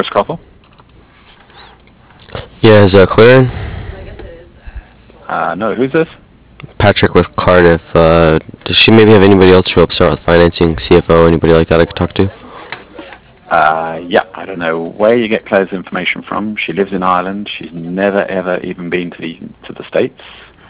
Koppel? Yeah, is Claren? No, who's this? Patrick with Cardiff. Does she maybe have anybody else who helps out with financing, CFO, anybody like that I could talk to? Yeah, I don't know where you get Claire's information from. She lives in Ireland. She's never, ever even been to the States.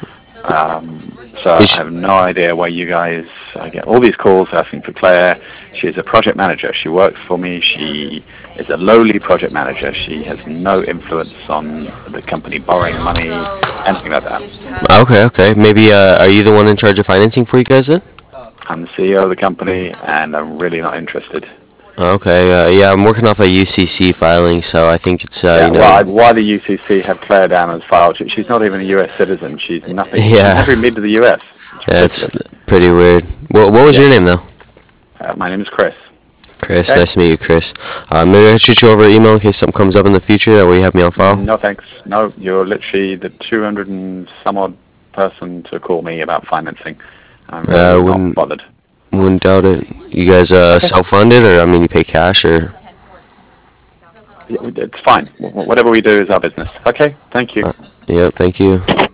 So I have no idea why you guys get all these calls asking for Claire. She's a project manager. She works for me. She is a lowly project manager. She has no influence on the company borrowing money, anything like that. Okay. Maybe, are you the one in charge of financing for you guys then? I'm the CEO of the company, and I'm really not interested. Okay, yeah, I'm working off a UCC filing, so I think it's, Yeah, well, why the UCC have Claire down as filed? She's not even a U.S. citizen. She's nothing. Yeah. She's never even been to the U.S. That's pretty weird. What was your name, though? My name is Chris. Chris, Okay. nice to meet you, Chris. Maybe I shoot you over an email in case something comes up in the future. That way you have me on file. No, thanks. No, you're literally the 200 and some odd person to call me about financing. I'm really not bothered. Wouldn't doubt it. You guys self-funded, or I mean, you pay cash, or? It's fine. Whatever we do is our business. Okay, thank you. Yeah, thank you.